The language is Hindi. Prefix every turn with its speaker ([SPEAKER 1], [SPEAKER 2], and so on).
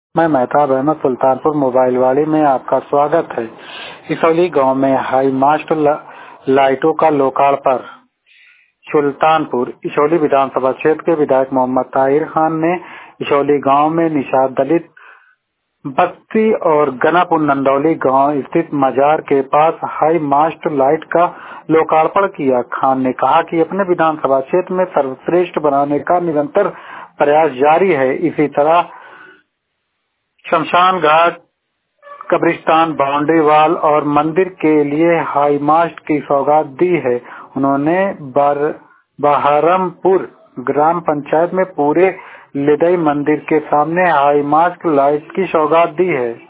[SPEAKER 1] मैं मेहताब अहमद सुल्तानपुर मोबाइल वाली में आपका स्वागत है। इसौली गांव में हाई मास्ट लाइटों का लोकार्पण। सुल्तानपुर इसौली विधानसभा क्षेत्र के विधायक मोहम्मद ताहिर खान ने इसौली गांव में निषाद दलित बस्ती और गनापुर नंदौली गांव स्थित मजार के पास हाई मास्ट लाइट का लोकार्पण किया। खान ने कहा कि अपने विधानसभा क्षेत्र में सर्वश्रेष्ठ बनाने का निरंतर प्रयास जारी है। इसी तरह शमशान घाट, कब्रिस्तान, बाउंड्री वॉल और मंदिर के लिए हाई मास्ट की सौगात दी है। उन्होंने बहरमपुर ग्राम पंचायत में पूरे लिदई मंदिर के सामने हाई मास्ट लाइट की सौगात दी है।